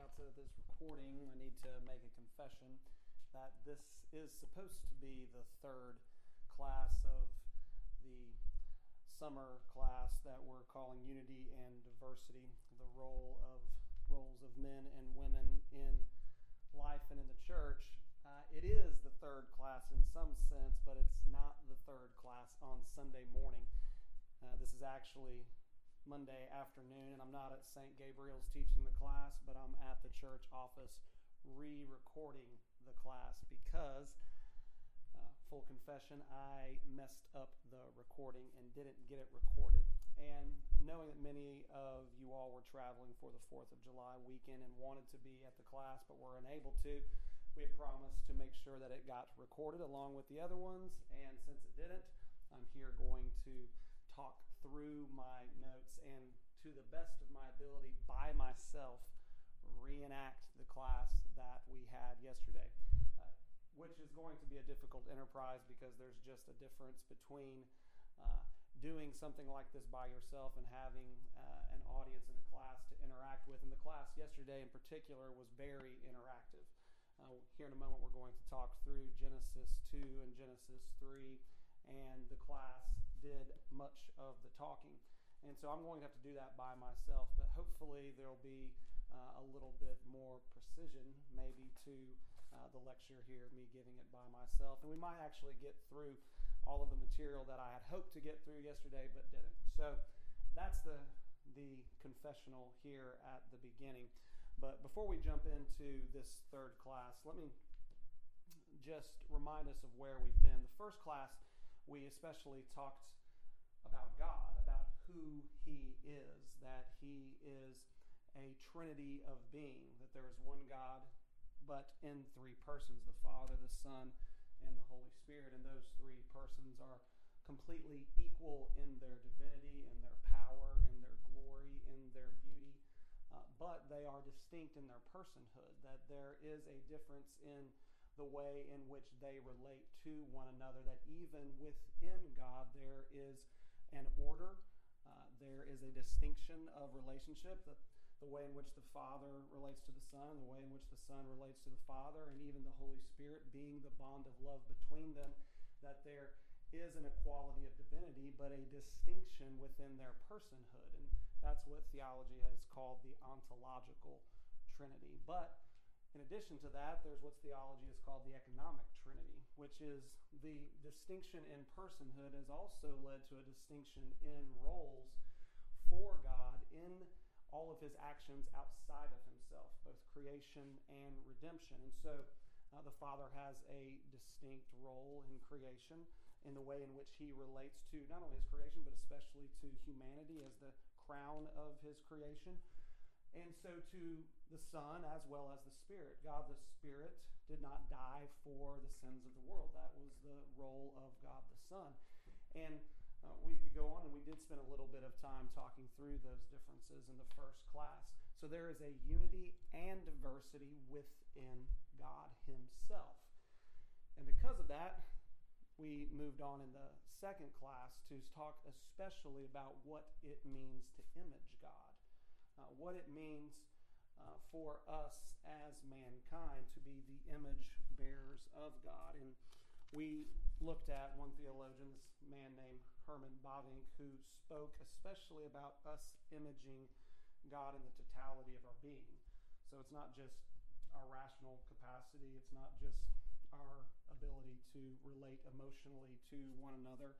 to this recording, I need to make a confession that this is supposed to be the third class of the summer class that we're calling Unity and Diversity, the roles of men and women in life and in the church. It is the third class in some sense, but it's not the third class on Sunday morning. This is actually Monday afternoon, and I'm not at St. Gabriel's teaching the class, but I'm at the church office re-recording the class because, full confession, I messed up the recording and didn't get it recorded. And knowing that many of you all were traveling for the 4th of July weekend and wanted to be at the class but were unable to, we had promised to make sure that it got recorded along with the other ones, and since it didn't, I'm here going to talk through my notes and, to the best of my ability, by myself, reenact the class that we had yesterday, which is going to be a difficult enterprise because there's just a difference between doing something like this by yourself and having an audience in a class to interact with. And the class yesterday in particular was very interactive. Here in a moment we're going to talk through Genesis 2 and Genesis 3, and the class did much of the talking. And so I'm going to have to do that by myself, but hopefully there'll be a little bit more precision maybe to the lecture here, me giving it by myself. And we might actually get through all of the material that I had hoped to get through yesterday but didn't. So that's the confessional here at the beginning. But before we jump into this third class, let me just remind us of where we've been. The first class, we especially talked about God, about who He is, that He is a trinity of being, that there is one God, but in three persons, the Father, the Son, and the Holy Spirit. And those three persons are completely equal in their divinity, in their power, in their glory, in their beauty, but they are distinct in their personhood, that there is a difference in the way in which they relate to one another, that even within God there is an order, there is a distinction of relationship, that the way in which the Father relates to the Son, the way in which the Son relates to the Father, and even the Holy Spirit being the bond of love between them, that there is an equality of divinity, but a distinction within their personhood. And that's what theology has called the ontological Trinity. But in addition to that, there's what theology has called the economic Trinity, which is the distinction in personhood has also led to a distinction in roles for God in all of His actions outside of Himself, both creation and redemption. And so the Father has a distinct role in creation, in the way in which He relates to not only His creation, but especially to humanity as the crown of His creation. And so to the Son as well as the Spirit. God the Spirit did not die for the sins of the world. That was the role of God the Son. And we could go on, and we did spend a little bit of time talking through those differences in the first class. So there is a unity and diversity within God Himself. And because of that, we moved on in the second class to talk especially about what it means to image God, what it means for us as mankind to be the image bearers of God. And we looked at one theologian, this man named Herman Bavinck, who spoke especially about us imaging God in the totality of our being. So it's not just our rational capacity, it's not just our ability to relate emotionally to one another.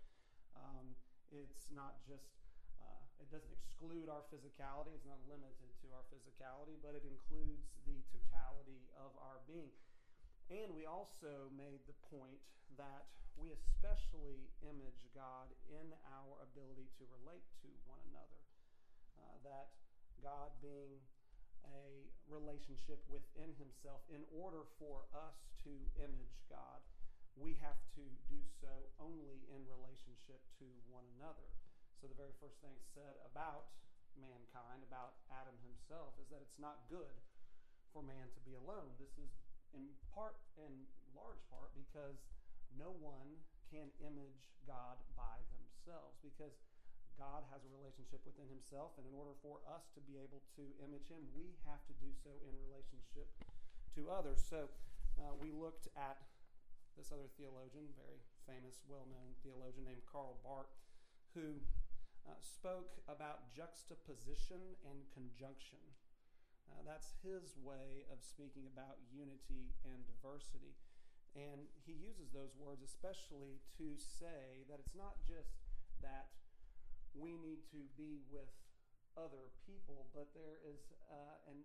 It's not just, it doesn't exclude our physicality, it's not limited to our physicality, but it includes the totality of our being. And we also made the point that we especially image God in our ability to relate to one another. That God being a relationship within Himself, in order for us to image God, we have to do so only in relationship to one another. So the very first thing said about mankind, about Adam himself, is that it's not good for man to be alone. This is in large part, because no one can image God by themselves, because God has a relationship within himself, and in order for us to be able to image him, we have to do so in relationship to others. So we looked at this other theologian, very famous, well-known theologian named Karl Barth, who spoke about juxtaposition and conjunction. That's his way of speaking about unity and diversity. And he uses those words especially to say that it's not just that we need to be with other people, but there is an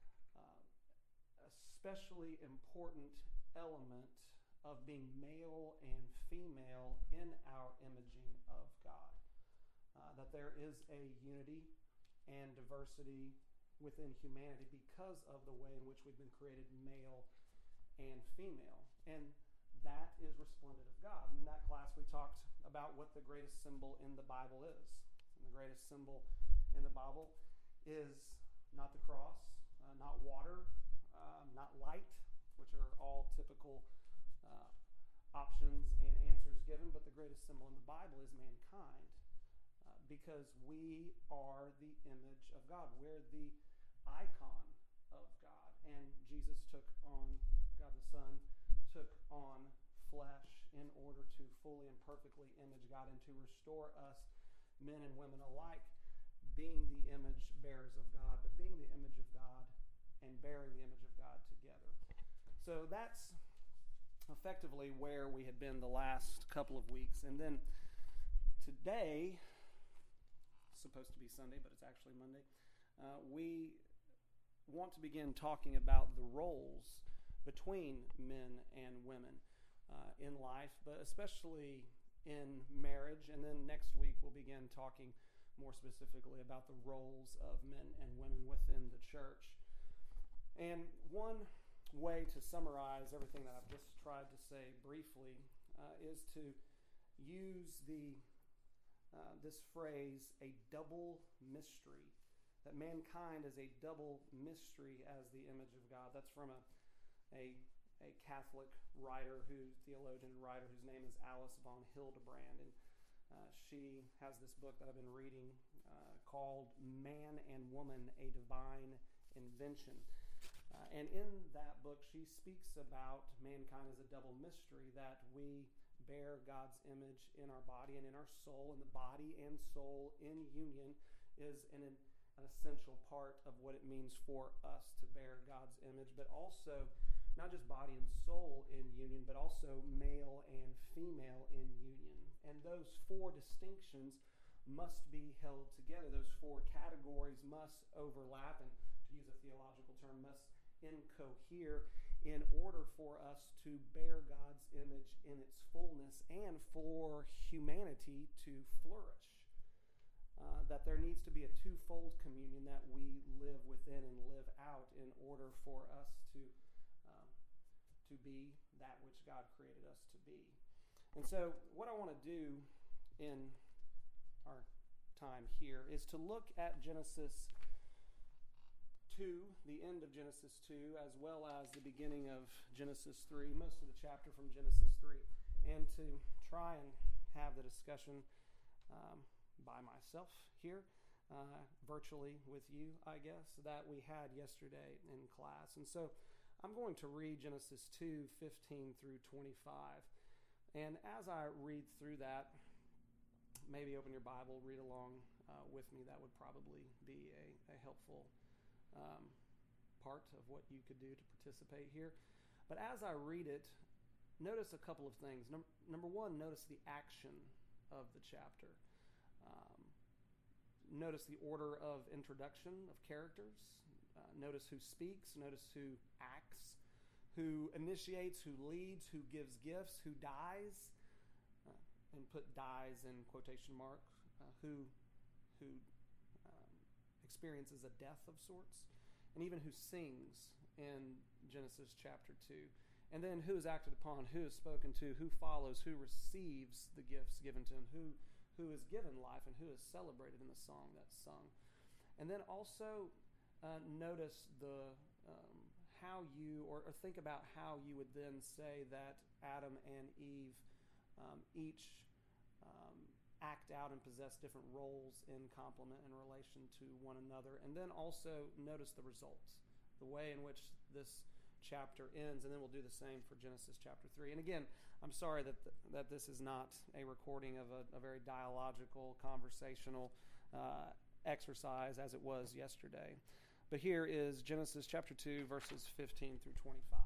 especially important element of being male and female in our imaging of God. That there is a unity and diversity within humanity because of the way in which we've been created male and female. And that is resplendent of God. In that class we talked about what the greatest symbol in the Bible is. And the greatest symbol in the Bible is not the cross, not water, not light, which are all typical options and answers given, but the greatest symbol in the Bible is mankind. Because we are the image of God. We're the icon of God. And Jesus took on, God the Son, took on flesh in order to fully and perfectly image God and to restore us, men and women alike, being the image bearers of God, but being the image of God and bearing the image of God together. So that's effectively where we had been the last couple of weeks. And then today, supposed to be Sunday, but it's actually Monday, we want to begin talking about the roles between men and women in life, but especially in marriage. And then next week we'll begin talking more specifically about the roles of men and women within the church. And one way to summarize everything that I've just tried to say briefly is to use this phrase, a double mystery, that mankind is a double mystery as the image of God. That's from a Catholic theologian and writer whose name is Alice von Hildebrand. And she has this book that I've been reading called Man and Woman, A Divine Invention. And in that book, she speaks about mankind as a double mystery, that we bear God's image in our body and in our soul, and the body and soul in union is an essential part of what it means for us to bear God's image, but also not just body and soul in union, but also male and female in union. And those four distinctions must be held together. Those four categories must overlap, and to use a theological term, must incohere in order for us to bear God's image in its fullness and for humanity to flourish. That there needs to be a twofold communion that we live within and live out in order for us to be that which God created us to be. And so what I want to do in our time here is to look at Genesis 2, the end of Genesis 2, as well as the beginning of Genesis 3, most of the chapter from Genesis 3, and to try and have the discussion by myself here, virtually with you, I guess, that we had yesterday in class. And so I'm going to read Genesis 2, 15 through 25. And as I read through that, maybe open your Bible, read along with me. That would probably be a helpful part of what you could do to participate here. But as I read it, notice a couple of things. Number one, notice the action of the chapter. Notice the order of introduction of characters. Notice who speaks. Notice who acts, who initiates, who leads, who gives gifts, who dies, and put dies in quotation marks, who experiences a death of sorts, and even who sings in Genesis chapter 2. And then who is acted upon, who is spoken to, who follows, who receives the gifts given to him, who is given life, and who is celebrated in the song that's sung. And then also notice the how you, or think about how you would then say that Adam and Eve each act out and possess different roles in complement in relation to one another. And then also notice the results, the way in which this chapter ends, and then we'll do the same for Genesis chapter 3. And again, I'm sorry that this is not a recording of a very dialogical, conversational exercise as it was yesterday. But here is Genesis chapter 2, verses 15 through 25.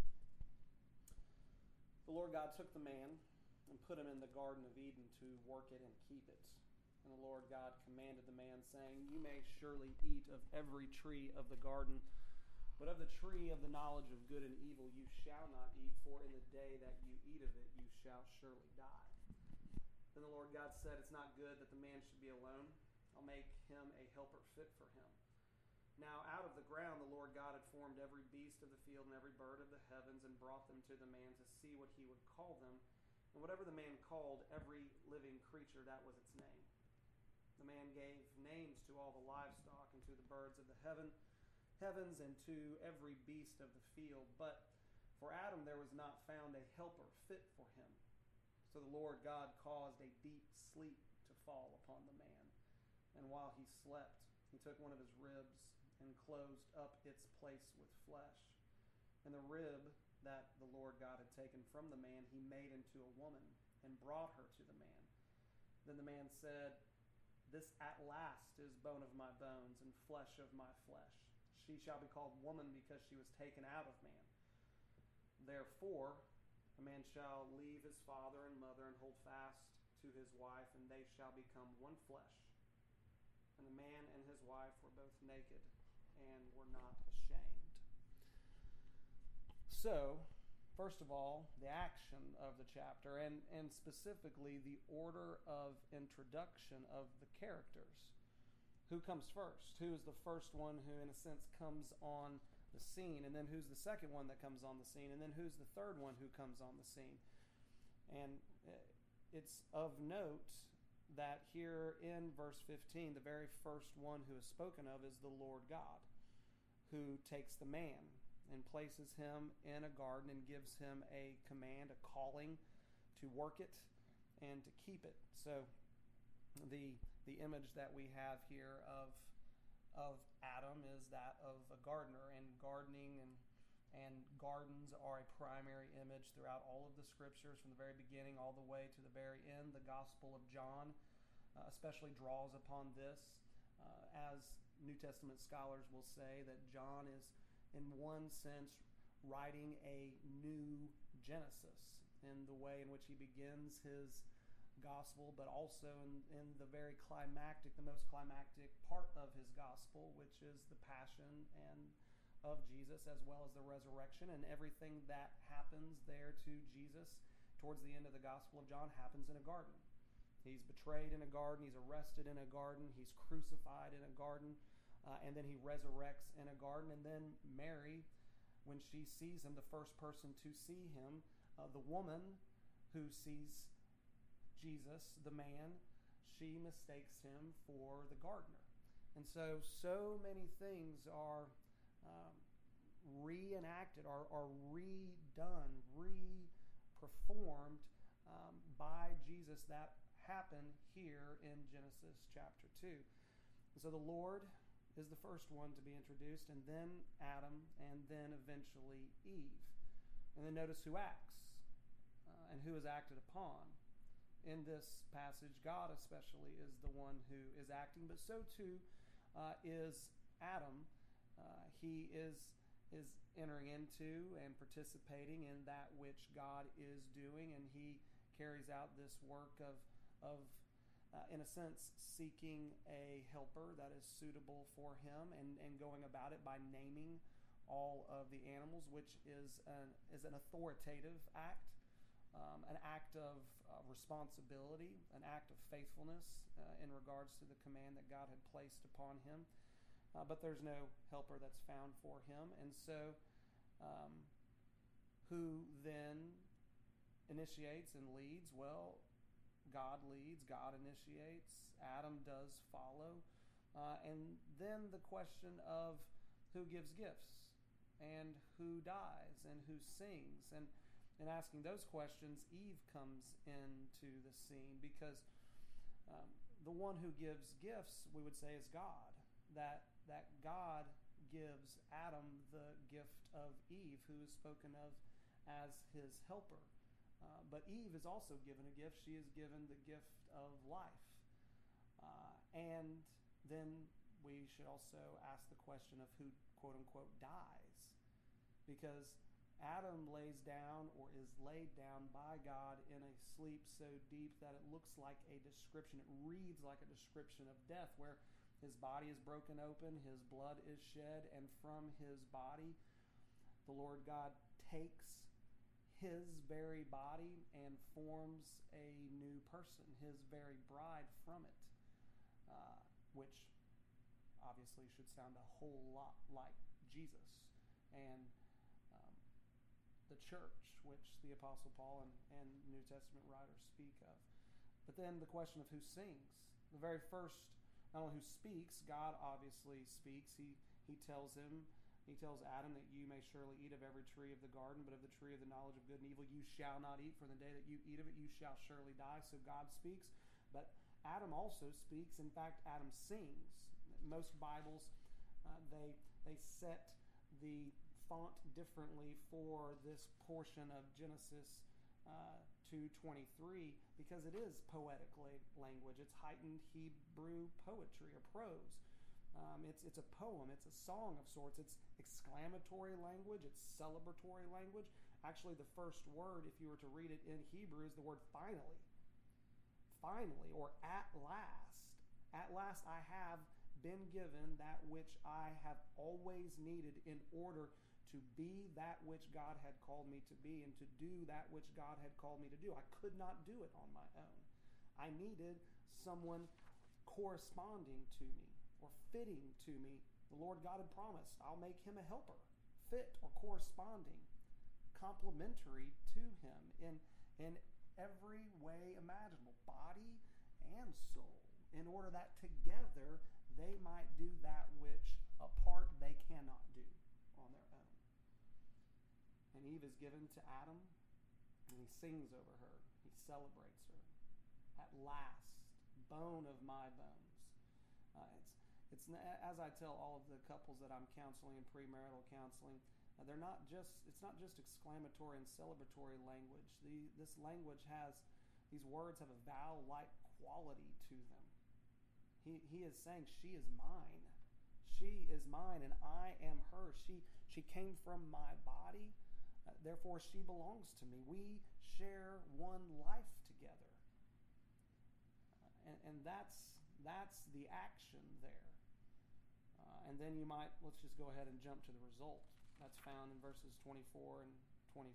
The Lord God took the man and put him in the Garden of Eden to work it and keep it. And the Lord God commanded the man, saying, You may surely eat of every tree of the garden, but of the tree of the knowledge of good and evil you shall not eat, for in the day that you eat of it you shall surely die. Then the Lord God said, It's not good that the man should be alone. I'll make him a helper fit for him. Now out of the ground the Lord God had formed every beast of the field and every bird of the heavens, and brought them to the man to see what he would call them. And whatever the man called every living creature, that was its name. The man gave names to all the livestock, and to the birds of the heavens, and to every beast of the field. But for Adam there was not found a helper fit for him. So the Lord God caused a deep sleep to fall upon the man. And while he slept, he took one of his ribs and closed up its place with flesh. And the rib that the Lord God had taken from the man he made into a woman, and brought her to the man. Then the man said, This at last is bone of my bones and flesh of my flesh. She shall be called woman, because she was taken out of man. Therefore a man shall leave his father and mother, and hold fast to his wife, and they shall become one flesh. And the man and his wife were both naked and were not ashamed. So, first of all, the action of the chapter, and specifically the order of introduction of the characters. Who comes first? Who is the first one who, in a sense, comes on the scene? And then who's the second one that comes on the scene? And then who's the third one who comes on the scene? And it's of note that here in verse 15, the very first one who is spoken of is the Lord God, who takes the man and places him in a garden and gives him a command, a calling to work it and to keep it. So the image that we have here of Adam is that of a gardener, and gardening and gardens are a primary image throughout all of the scriptures, from the very beginning all the way to the very end. The Gospel of John especially draws upon this, as New Testament scholars will say that John is, in one sense, writing a new Genesis in the way in which he begins his gospel, but also in the very climactic, the most climactic part of his gospel, which is the passion and of Jesus, as well as the resurrection, and everything that happens there to Jesus towards the end of the Gospel of John happens in a garden. He's betrayed in a garden, he's arrested in a garden, he's crucified in a garden, and then he resurrects in a garden. And then Mary, when she sees him, the first person to see him, the woman who sees Jesus, the man, she mistakes him for the gardener. And so many things are reenacted, are redone, re-performed by Jesus that happen here in Genesis chapter 2. And so the Lord is the first one to be introduced, and then Adam, and then eventually Eve. And then notice who acts and who is acted upon. In this passage, God especially is the one who is acting, but so too is Adam. He is entering into and participating in that which God is doing, and he carries out this work of in a sense, seeking a helper that is suitable for him, and going about it by naming all of the animals, which is an authoritative act, an act of responsibility, an act of faithfulness in regards to the command that God had placed upon him. But there's no helper that's found for him. And so who then initiates and leads? Well, God leads, God initiates, Adam does follow. And then the question of who gives gifts and who dies and who sings. And asking those questions, Eve comes into the scene, because The one who gives gifts, we would say, is God. That God gives Adam the gift of Eve, who is spoken of as his helper. But Eve is also given a gift. She is given the gift of life. And then we should also ask the question of who, quote unquote, dies. Because Adam lays down or is laid down by God in a sleep so deep that it looks like a description, it reads like a description of death, where his body is broken open, his blood is shed, and from his body, the Lord God takes his very body and forms a new person, his very bride from it, which obviously should sound a whole lot like Jesus and the church, which the Apostle Paul and New Testament writers speak of. But then the question of who sings. The very first, not only who speaks, God obviously speaks. He tells Adam that you may surely eat of every tree of the garden, but of the tree of the knowledge of good and evil you shall not eat, for in the day that you eat of it you shall surely die. So God speaks, but Adam also speaks. In fact, Adam sings. Most Bibles, they set the font differently for this portion of Genesis 2:23 because it is poetic language. It's heightened Hebrew poetry or prose. It's a poem. It's a song of sorts. It's exclamatory language. It's celebratory language. Actually, the first word, if you were to read it in Hebrew, is the word finally. Finally, or at last. At last I have been given that which I have always needed in order to be that which God had called me to be and to do that which God had called me to do. I could not do it on my own. I needed someone corresponding to me or fitting to me. The Lord God had promised, I'll make him a helper, fit or corresponding, complementary to him in every way imaginable, body and soul, in order that together they might do that which apart they cannot do on their own. And Eve is given to Adam, and he sings over her. He celebrates her. At last, bone of my bones. It's as I tell all of the couples that I'm counseling in premarital counseling, it's not just exclamatory and celebratory language. This language these words have a vow-like quality to them. He is saying, she is mine. She is mine and I am hers. She came from my body, therefore she belongs to me. We share one life together. And that's the action there. And then let's just go ahead and jump to the result. That's found in verses 24 and 25.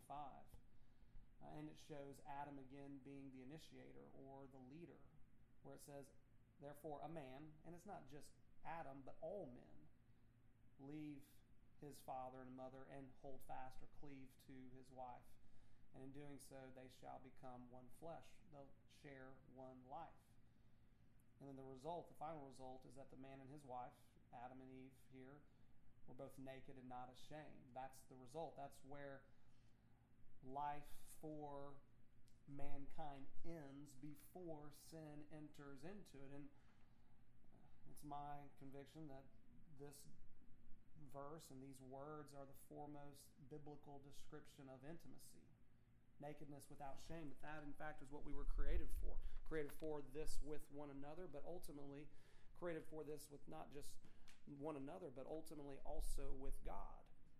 And it shows Adam again being the initiator or the leader, where it says, therefore a man, and it's not just Adam, but all men, leave his father and mother and hold fast or cleave to his wife. And in doing so, they shall become one flesh. They'll share one life. And then the final result is that the man and his wife, Adam and Eve here, were both naked and not ashamed. That's the result. That's where life for mankind ends before sin enters into it. And it's my conviction that this verse and these words are the foremost biblical description of intimacy. Nakedness without shame. That in fact is what we were created for. Created for this with one another, but ultimately created for this with not just one another, but ultimately also with God.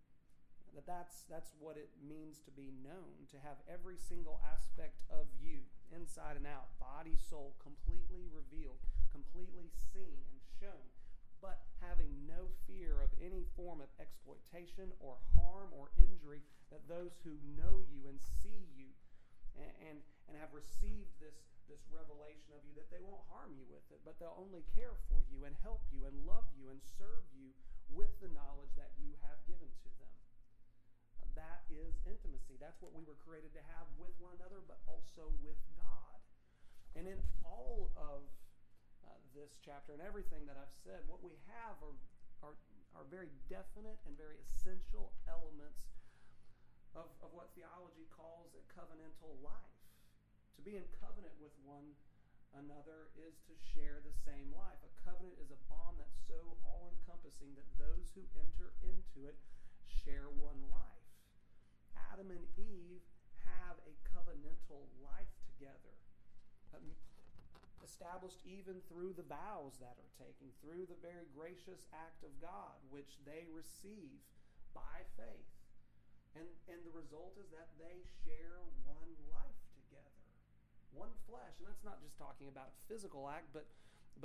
That's what it means to be known, to have every single aspect of you, inside and out, body, soul, completely revealed, completely seen and shown, but having no fear of any form of exploitation or harm or injury, that those who know you and see you and have received this revelation of you, that they won't harm you with it, but they'll only care for you and help you and love you and serve you with the knowledge that you have given to them. That is intimacy. That's what we were created to have with one another, but also with God. And in all of this chapter and everything that I've said, what we have are very definite and very essential elements of what theology calls a covenantal life. To be in covenant with one another is to share the same life. A covenant is a bond that's so all-encompassing that those who enter into it share one life. Adam and Eve have a covenantal life together, established even through the vows that are taken, through the very gracious act of God, which they receive by faith. And the result is that they share one life together, one flesh. And that's not just talking about a physical act, but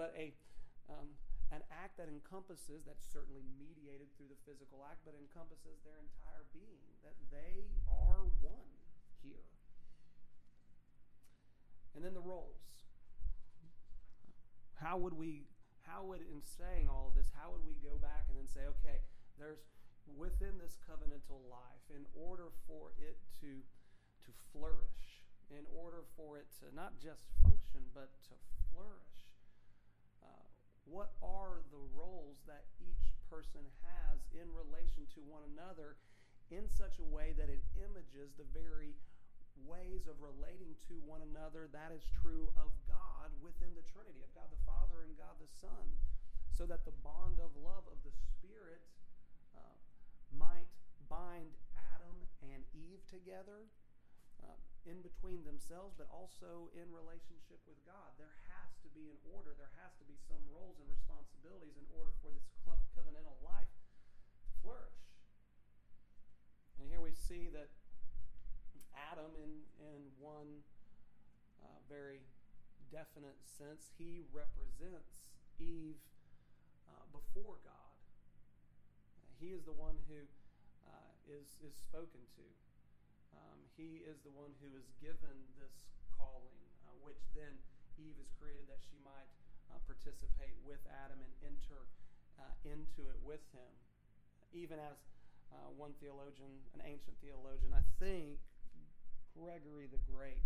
an act that encompasses, that's certainly mediated through the physical act, but encompasses their entire being, that they are one here. And then the roles. How would, in saying all of this, how would we go back and then say, okay, there's within this covenantal life, in order for it to flourish, in order for it to not just function, but to flourish, what are the roles that each person has in relation to one another in such a way that it images the very ways of relating to one another that is true of God within the Trinity, of God the Father and God the Son, so that the bond of love of the Spirit might bind Adam and Eve together in between themselves, but also in relationship with God. There has to be an order. There has to be some roles and responsibilities in order for this covenantal life to flourish. And here we see that Adam, in one very definite sense, he represents Eve before God. He is the one who is spoken to. He is the one who is given this calling, which then Eve is created that she might participate with Adam and enter into it with him. Even as one theologian, an ancient theologian, I think, Gregory the Great,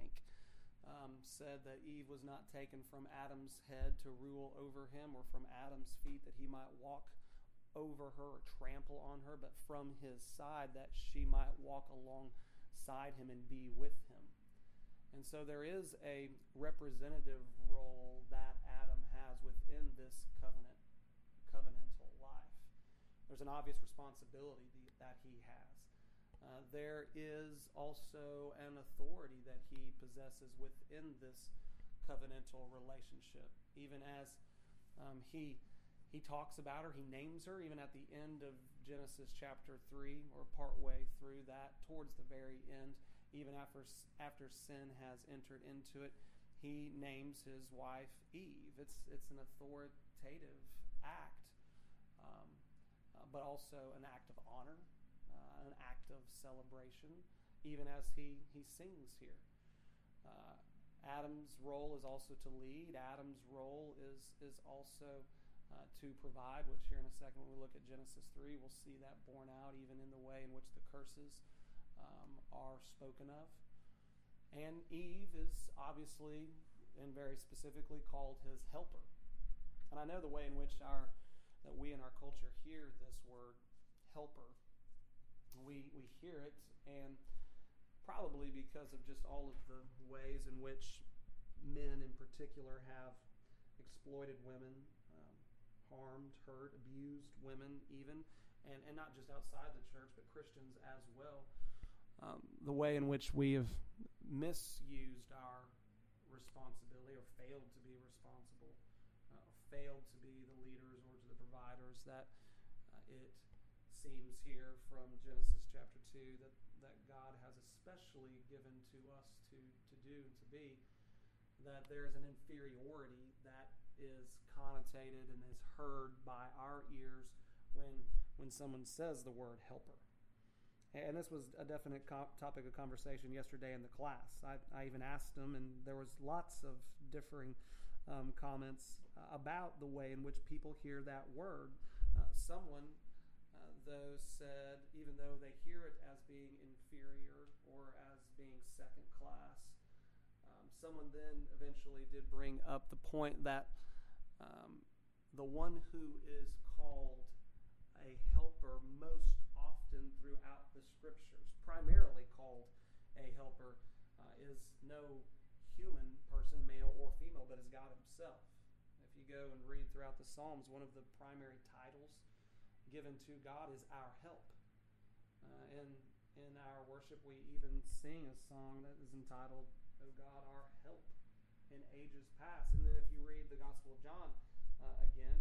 said that Eve was not taken from Adam's head to rule over him, or from Adam's feet that he might walk over her or trample on her, but from his side that she might walk alongside him and be with him. And so there is a representative role that Adam has within this covenantal life. There's an obvious responsibility that he has. There is also an authority that he possesses within this covenantal relationship. Even as he talks about her, he names her, even at the end of Genesis chapter 3, or partway through that, towards the very end, even after sin has entered into it, he names his wife Eve. It's an authoritative act, but also an act of honor, an act of celebration, even as he sings here. Adam's role is also to lead. Adam's role is also to provide, which here in a second when we look at Genesis 3, we'll see that borne out even in the way in which the curses are spoken of. And Eve is obviously and very specifically called his helper. And I know the way in which that we in our culture hear this word helper. We hear it, and probably because of just all of the ways in which men in particular have exploited women, harmed, hurt, abused women even, and not just outside the church, but Christians as well. The way in which we have misused our responsibility, or failed to be responsible, or failed to be the leaders or to the providers that it seems here from Genesis chapter 2 that God has especially given to us to do and to be, that there's an inferiority that is connotated and is heard by our ears when someone says the word helper. And this was a definite topic of conversation yesterday in the class. I even asked them, and there was lots of differing comments about the way in which people hear that word. Someone, though, said, even though they hear it as being inferior or as being second class, someone then eventually did bring up the point that the one who is called a helper most often throughout the scriptures, primarily called a helper, is no human person, wasn't male or female, but as God himself. If you go and read throughout the Psalms, one of the primary titles given to God is our help. In our worship, we even sing a song that is entitled, "O God, our help in ages past." And then if you read the Gospel of John again,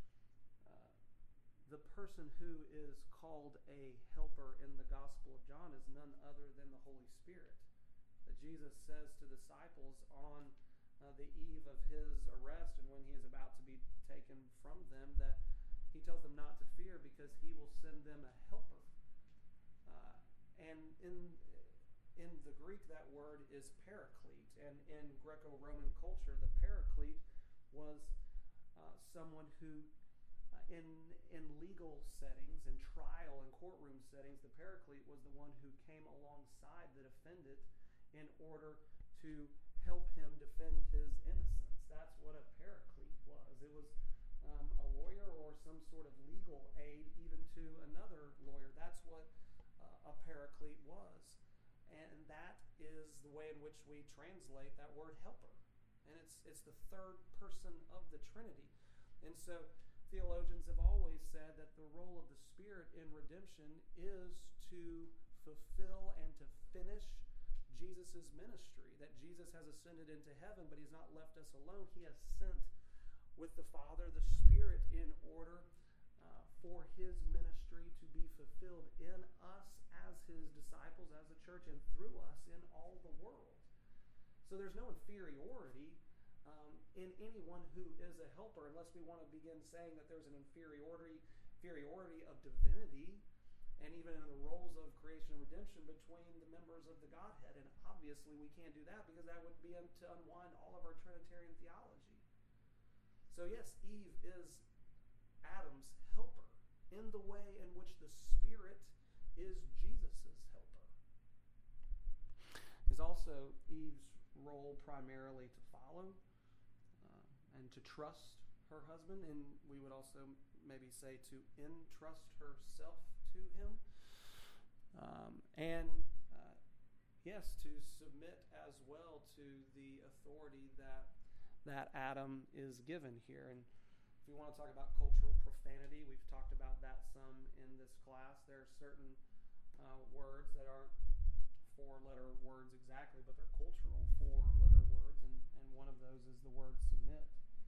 the person who is called a helper in the Gospel of John is none other than the Holy Spirit. That Jesus says to disciples on the eve of his arrest and when he is about to be taken from them, that he tells them not to fear because he will send them a helper. And in the Greek, that word is paraclete. And in Greco-Roman culture, the paraclete was someone who, in legal settings, in trial and courtroom settings, the paraclete was the one who came alongside the defendant in order to help him defend his innocence. That's what a paraclete was. It was a lawyer or some sort of legal aid even to another lawyer. That's what a paraclete was. And that is the way in which we translate that word helper. And it's the third person of the Trinity. And so theologians have always said that the role of the Spirit in redemption is to fulfill and to finish Jesus' ministry. That Jesus has ascended into heaven, but he's not left us alone. He has sent with the Father the Spirit in order for his ministry to be fulfilled in us as his disciples, as the church, and through us in all the world. So there's no inferiority in anyone who is a helper, unless we want to begin saying that there's an inferiority of divinity, and even in the roles of creation and redemption between the members of the Godhead. And obviously we can't do that because that would be to unwind all of our Trinitarian theology. So yes, Eve is Adam's helper in the way in which the Spirit is Jesus' helper. Is also Eve's role primarily to follow and to trust her husband, and we would also maybe say to entrust herself to him, and yes, to submit as well to the authority that Adam is given here. And if we want to talk about cultural profanity, we've talked about that some in this class. There are certain words that aren't four-letter words exactly, but they're cultural four-letter words, and one of those is the word submit.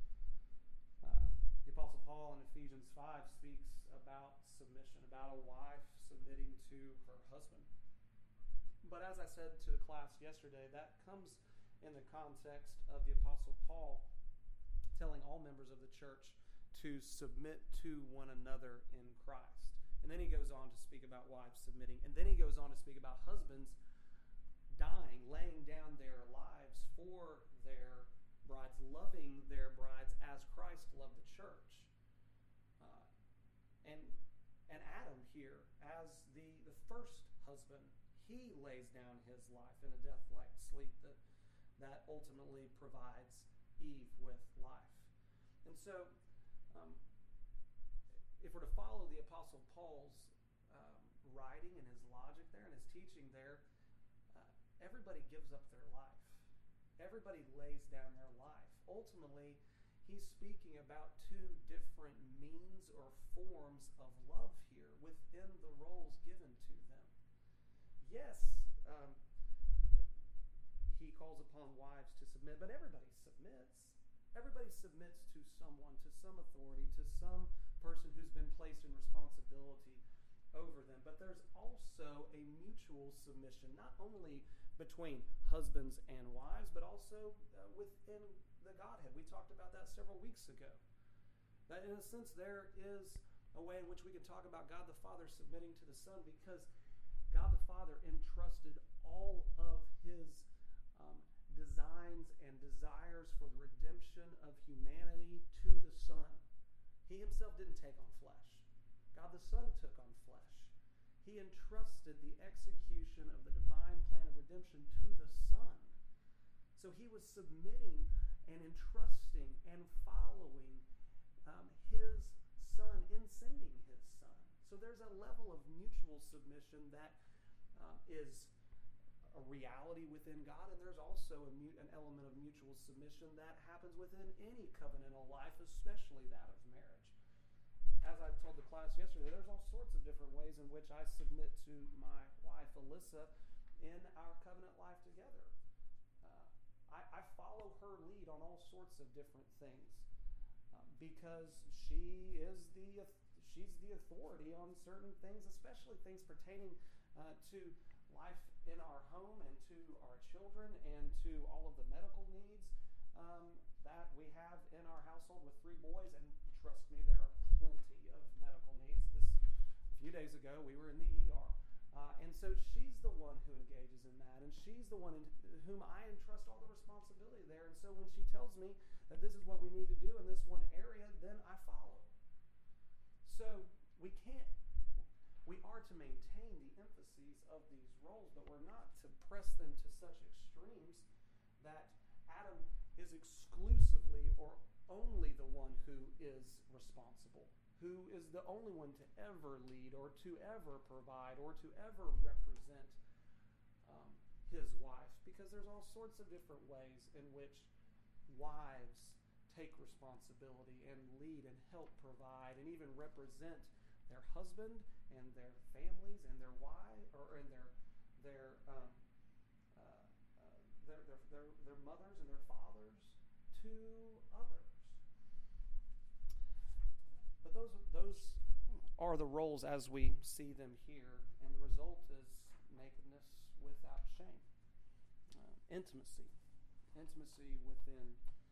The Apostle Paul in Ephesians 5 speaks about submission, about a wife submitting to her husband. But as I said to the class yesterday, that comes in the context of the Apostle Paul telling all members of the church to submit to one another in Christ. And then he goes on to speak about wives submitting. And then he goes on to speak about husbands dying, laying down their lives for their brides, loving their brides as Christ loved the church. And Adam here, as the first husband, he lays down his life in a death-like sleep that ultimately provides Eve with life. And so, if we're to follow the Apostle Paul's writing and his logic there and his teaching there, everybody gives up their life. Everybody lays down their life. Ultimately, he's speaking about two different means or forms of love here within the roles given to them. Yes, he calls upon wives to submit, but everybody submits. Everybody submits to someone, to some authority, to some person who's been placed in responsibility over them. But there's also a mutual submission, not only between husbands and wives, but also within the Godhead. We talked about that several weeks ago. That in a sense there is a way in which we can talk about God the Father submitting to the Son, because God the Father entrusted all of his designs and desires for the redemption of humanity to the Son. He himself didn't take on flesh. God the Son took on flesh. He entrusted the execution of the divine plan of redemption to the Son. So he was submitting and entrusting and following his Son in sending his Son. So there's a level of mutual submission that is a reality within God, and there's also an element of mutual submission that happens within any covenantal life, especially that of marriage. As I told the class yesterday, there's all sorts of different ways in which I submit to my wife, Alyssa, in our covenant life together. I follow her lead on all sorts of different things because she's the authority on certain things, especially things pertaining to life in our home and to our children and to all of the medical needs that we have in our household with 3 boys. And trust me, there are plenty of medical needs. A few days ago, we were in the ER. And so she's the one who engages in that, and she's the one in whom I entrust all the responsibility there. And so when she tells me that this is what we need to do in this one area, then I follow. So we are to maintain the emphases of these roles, but we're not to press them to such extremes that Adam is exclusively or only the one who is responsible, who is the only one to ever lead or to ever provide or to ever represent his wife, because there's all sorts of different ways in which wives take responsibility and lead and help provide and even represent their husband and their families and their wives or their mothers and their fathers to others. But those are the roles as we see them here, and the result is nakedness without shame, intimacy within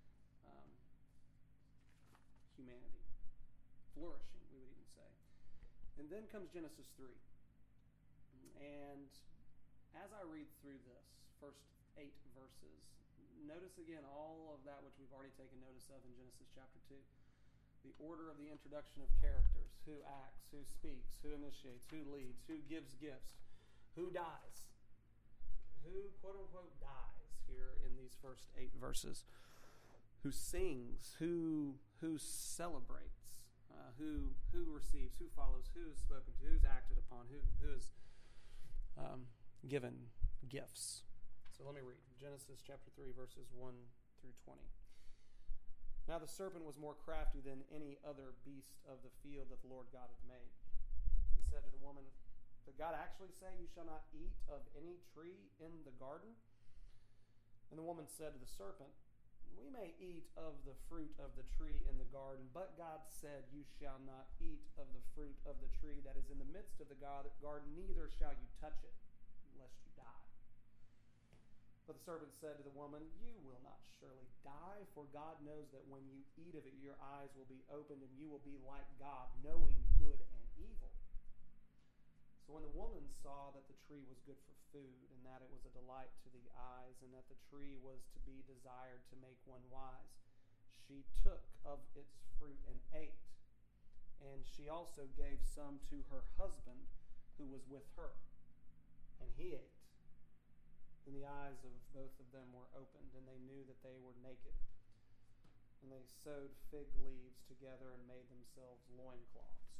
humanity, flourishing, we would even say. And then comes Genesis 3. And as I read through this first 8 verses, notice again all of that which we've already taken notice of in Genesis chapter 2. The order of the introduction of characters, who acts, who speaks, who initiates, who leads, who gives gifts, who dies, who quote-unquote dies here in these first 8 verses, who sings, who celebrates, who receives, who follows, who is spoken to, who's acted upon, who is given gifts. So let me read Genesis chapter 3, verses 1 through 20. Now the serpent was more crafty than any other beast of the field that the Lord God had made. He said to the woman, "Did God actually say you shall not eat of any tree in the garden?" And the woman said to the serpent, "We may eat of the fruit of the tree in the garden, but God said, you shall not eat of the fruit of the tree that is in the midst of the garden, neither shall you touch it, lest you die." But the serpent said to the woman, "You will not surely die, for God knows that when you eat of it, your eyes will be opened, and you will be like God, knowing good and evil." So when the woman saw that the tree was good for food, and that it was a delight to the eyes, and that the tree was to be desired to make one wise, she took of its fruit and ate. And she also gave some to her husband who was with her, and he ate. And the eyes of both of them were opened, and they knew that they were naked. And they sewed fig leaves together and made themselves loincloths.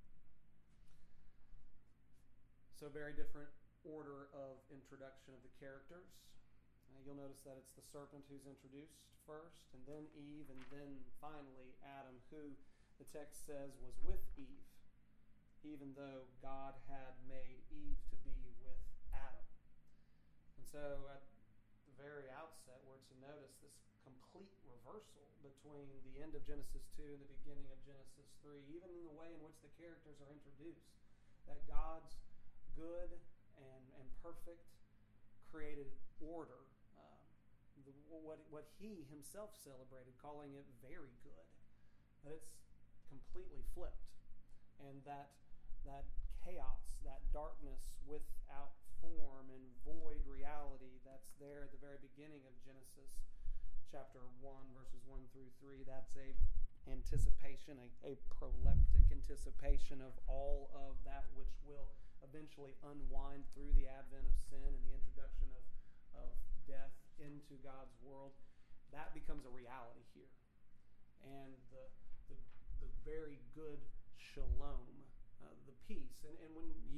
So very different order of introduction of the characters. You'll notice that it's the serpent who's introduced first, and then Eve, and then finally Adam, who the text says was with Eve, even though God had made Eve to be with Adam. And so at the very outset, we're to notice this complete reversal between the end of Genesis 2 and the beginning of Genesis 3, even in the way in which the characters are introduced, that God's good and perfect created order, what he himself celebrated, calling it very good, that it's completely flipped, and that chaos, that darkness without form and void reality that's there at the very beginning of Genesis chapter 1, verses 1 through 3, that's a anticipation, a proleptic anticipation of all of that which will eventually unwind through the advent of sin and the introduction of death into God's world. That becomes a reality here. And the very good shalom, the peace. And when you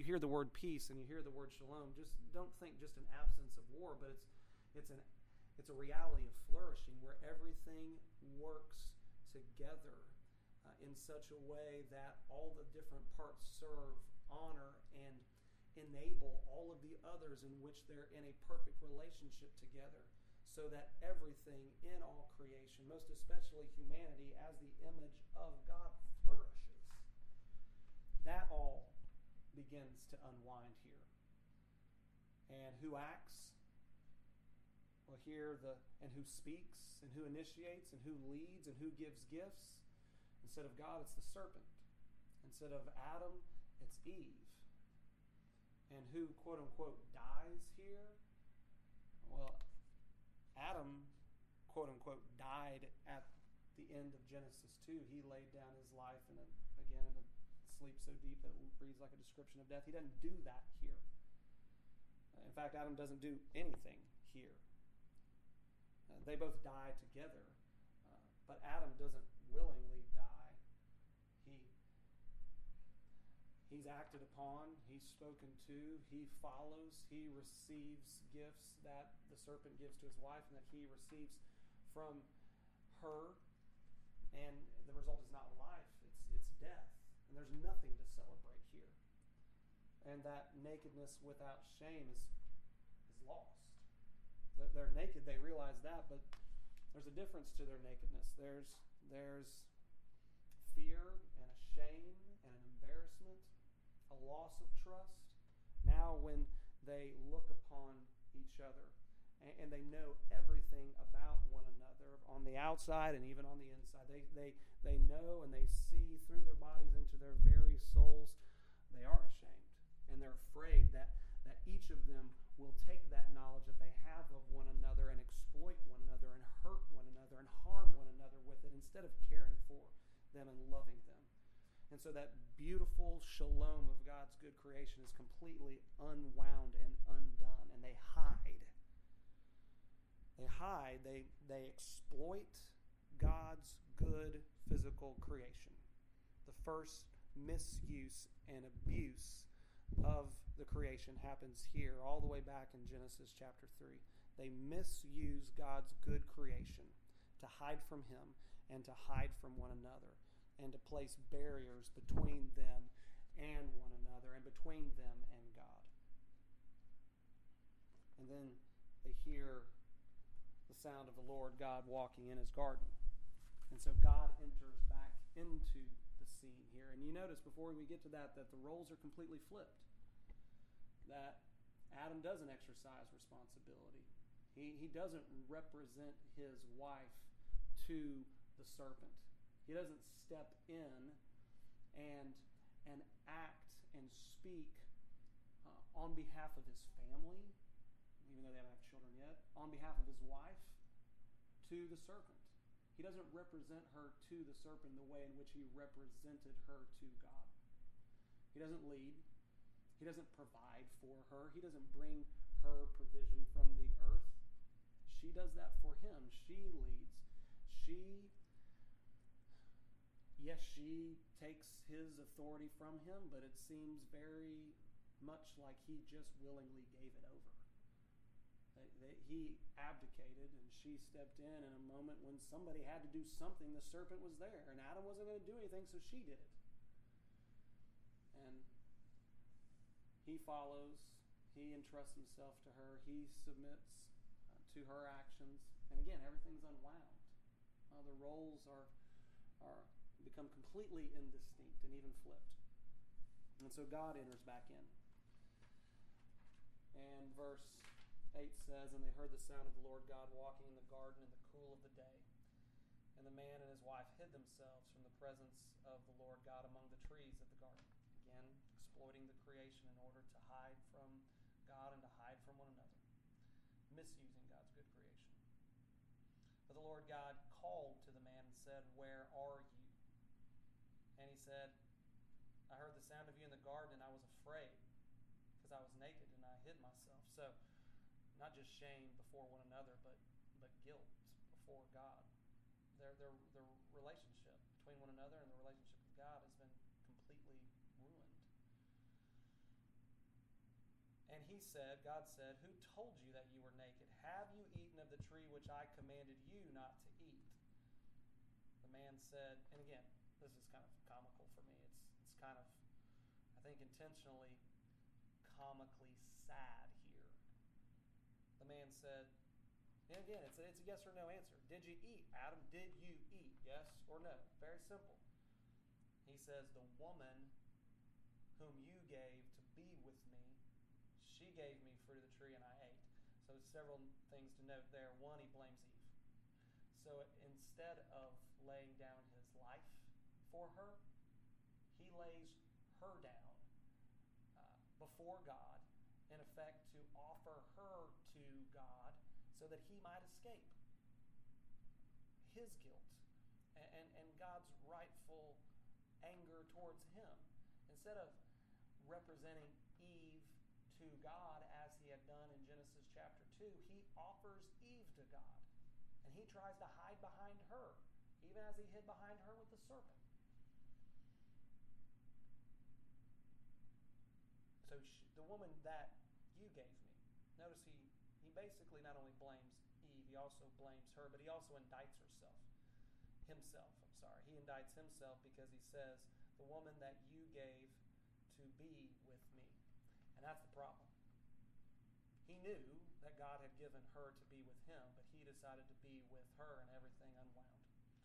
you hear the word peace and you hear the word shalom, just don't think just an absence of war, but it's a reality of flourishing where everything works together in such a way that all the different parts serve, honor, and enable all of the others in which they're in a perfect relationship together, so that everything in all creation, most especially humanity as the image of God, flourishes. That all begins to unwind here. And who acts? Well, here and who speaks, and who initiates, and who leads, and who gives gifts. Instead of God, it's the serpent. Instead of Adam, it's Eve. And who, quote unquote, dies here? Well, Adam, quote unquote, died at the end of Genesis 2. He laid down his life in a sleep so deep that it breathes like a description of death. He doesn't do that here. In fact, Adam doesn't do anything here. They both die together, but Adam doesn't willingly die. He's acted upon, he's spoken to, he follows, he receives gifts that the serpent gives to his wife and that he receives from her, and the result is not life, it's death. And there's nothing to celebrate here. And that nakedness without shame is lost. They're naked, they realize that, but there's a difference to their nakedness. There's fear and a shame and an embarrassment, a loss of trust. Now when they look upon each other and they know everything about one another on the outside and even on the inside, they know and they see through their bodies into their very souls, they are ashamed. And they're afraid that each of them will take that knowledge that they have of one another and exploit one another and hurt one another and harm one another with it instead of caring for them and loving them. And so that beautiful shalom of God's good creation is completely unwound and undone. And they hide. They exploit God's good physical creation. The first misuse and abuse of the creation happens here, all the way back in Genesis chapter 3. They misuse God's good creation to hide from Him and to hide from one another, and to place barriers between them and one another, and between them and God. And then they hear the sound of the Lord God walking in His garden. And so God enters back into the scene here. And you notice before we get to that the roles are completely flipped. That Adam doesn't exercise responsibility. He doesn't represent his wife to the serpent. He doesn't step in and act and speak on behalf of his family, even though they haven't had children yet, on behalf of his wife to the serpent. He doesn't represent her to the serpent the way in which he represented her to God. He doesn't lead. He doesn't provide for her. He doesn't bring her provision from the earth. She does that for him. She leads. She takes his authority from him, but it seems very much like he just willingly gave it over. He abdicated and she stepped in a moment when somebody had to do something. The serpent was there and Adam wasn't going to do anything, so she did it. And he follows. He entrusts himself to her. He submits to her actions. And again, everything's unwound. The roles are become completely indistinct and even flipped. And so God enters back in. And verse 8 says, "And they heard the sound of the Lord God walking in the garden in the cool of the day. And the man and his wife hid themselves from the presence of the Lord God among the trees of the garden." Again, exploiting the creation in order to hide from God and to hide from one another. Misusing God's good creation. But the Lord God called to the man and said, "Where are you?" And he said, "I heard the sound of you in the garden and I was afraid because I was naked and I hid myself." So, not just shame before one another, but guilt before God. Their relationship between one another and the relationship with God has been completely ruined. he said, God said, "Who told you that you were naked? Have you eaten of the tree which I commanded you not to eat?" The man said, and again, this is kind of comical for me. It's kind of, I think, intentionally comically sad here. The man said, and again, it's a yes or no answer. Did you eat, Adam? Did you eat? Yes or no? Very simple. He says, "The woman whom you gave to be with me, she gave me fruit of the tree and I ate." So several things to note there. One, he blames Eve. So instead of laying down his life for her, he lays her down before God, in effect to offer her to God so that he might escape his guilt and God's rightful anger towards him. Instead of representing Eve to God as he had done in Genesis chapter 2, he offers Eve to God. And he tries to hide behind her, even as he hid behind her with the serpent. So the woman that you gave me. Notice he basically not only blames Eve, he also blames her, but he also indicts himself. He indicts himself because he says, "The woman that you gave to be with me." And that's the problem. He knew that God had given her to be with him, but he decided to be with her, and everything unwound.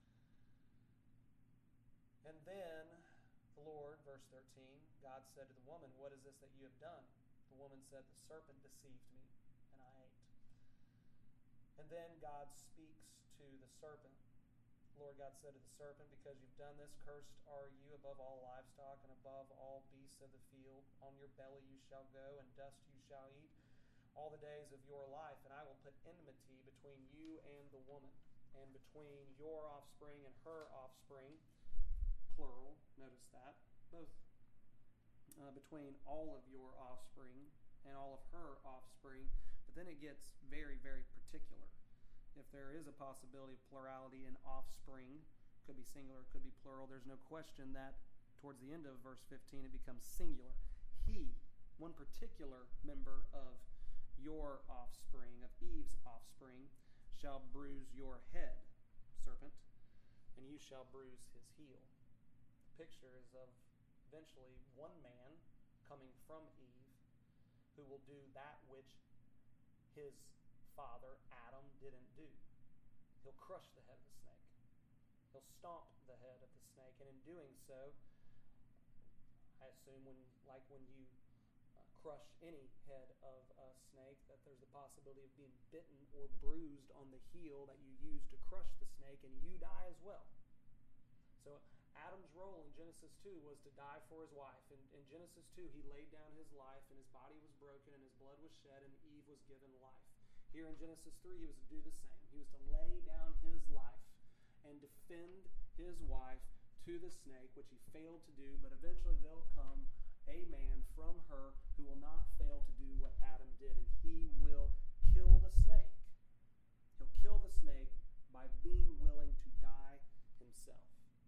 And then the Lord, verse 13, God said to the woman, "What is this that you have done?" The woman said, "The serpent deceived me, and I ate." And then God speaks to the serpent. Lord God said to the serpent, "Because you've done this, cursed are you above all livestock and above all beasts of the field. On your belly you shall go, and dust you shall eat all the days of your life. And I will put enmity between you and the woman, and between your offspring and her offspring," plural, notice that, both between all of your offspring and all of her offspring. But then it gets very, very particular. If there is a possibility of plurality in offspring, could be singular, could be plural, there's no question that towards the end of verse 15 it becomes singular. He, one particular member of your offspring, of Eve's offspring, shall bruise your head, serpent, and you shall bruise his heel. The picture is of eventually one man coming from Eve who will do that which his father, Adam, didn't do. He'll crush the head of the snake. He'll stomp the head of the snake. And in doing so, I assume when you crush any head of a snake, that there's the possibility of being bitten or bruised on the heel that you use to crush the snake, and you die as well. So Adam's role in Genesis 2 was to die for his wife. In Genesis 2, he laid down his life, and his body was broken, and his blood was shed, and Eve was given life. Here in Genesis 3, he was to do the same. He was to lay down his life and defend his wife to the snake, which he failed to do, but eventually there'll come a man from her who will not fail to do what Adam did, and he will kill the snake. He'll kill the snake by being willing to die himself.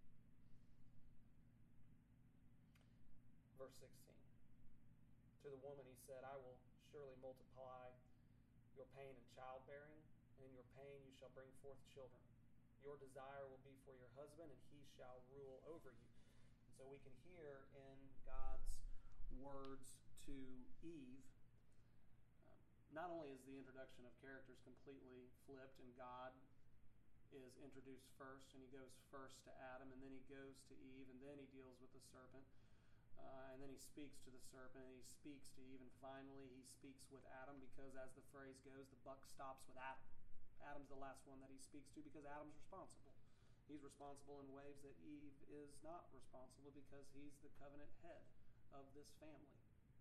Verse 16. To the woman he said, "I will surely multiply your pain in childbearing, and in your pain you shall bring forth children. Your desire will be for your husband, and he shall rule over you." And so we can hear in God's words to Eve, not only is the introduction of characters completely flipped, and God is introduced first, and he goes first to Adam, and then he goes to Eve, and then he deals with the serpent. And then he speaks to the serpent, and he speaks to Eve, and finally he speaks with Adam, because as the phrase goes, the buck stops with Adam. Adam's the last one that he speaks to because Adam's responsible. He's responsible in ways that Eve is not responsible, because he's the covenant head of this family.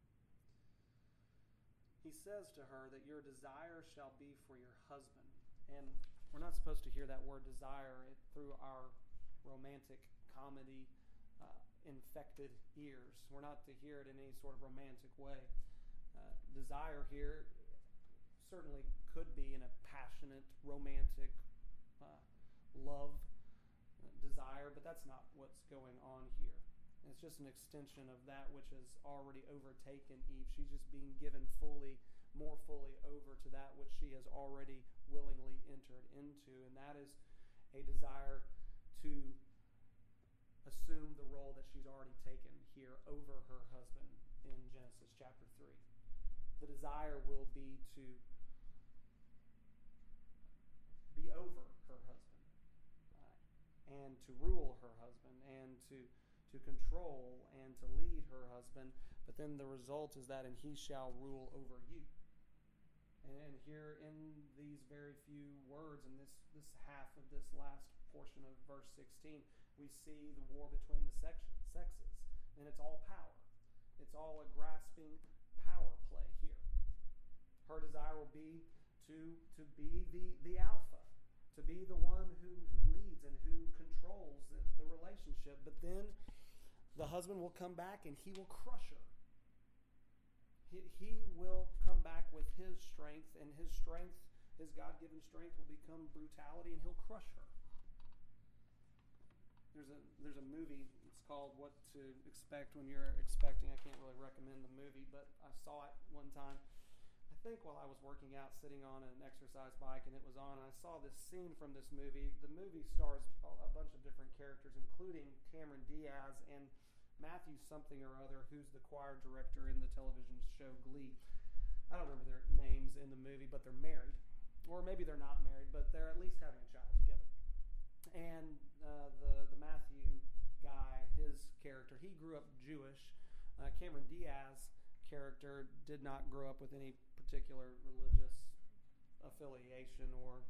He says to her that your desire shall be for your husband. And we're not supposed to hear that word desire through our romantic comedy infected ears. We're not to hear it in any sort of romantic way. Desire here certainly could be in a passionate, romantic love desire, but that's not what's going on here. It's just an extension of that which has already overtaken Eve. She's just being given more fully over to that which she has already willingly entered into. And that is a desire to assume the role that she's already taken here over her husband in Genesis chapter 3. The desire will be to be over her husband and to rule her husband and to control and to lead her husband. But then the result is that, and he shall rule over you. And here in these very few words, in this half of this last portion of verse 16, we see the war between the sexes. And it's all power. It's all a grasping power play here. Her desire will be to be the alpha, to be the one who leads and who controls the relationship. But then the husband will come back and he will crush her. He will come back with his strength, and his strength, his God-given strength, will become brutality, and he'll crush her. There's a movie. It's called What to Expect When You're Expecting. I can't really recommend the movie, but I saw it one time. I think while I was working out, sitting on an exercise bike, and it was on, and I saw this scene from this movie. The movie stars a bunch of different characters, including Cameron Diaz and Matthew something or other, who's the choir director in the television show Glee. I don't remember their names in the movie, but they're married. Or maybe they're not married, but they're at least having a child together. And the Matthew guy, his character, he grew up Jewish. Cameron Diaz's character did not grow up with any particular religious affiliation or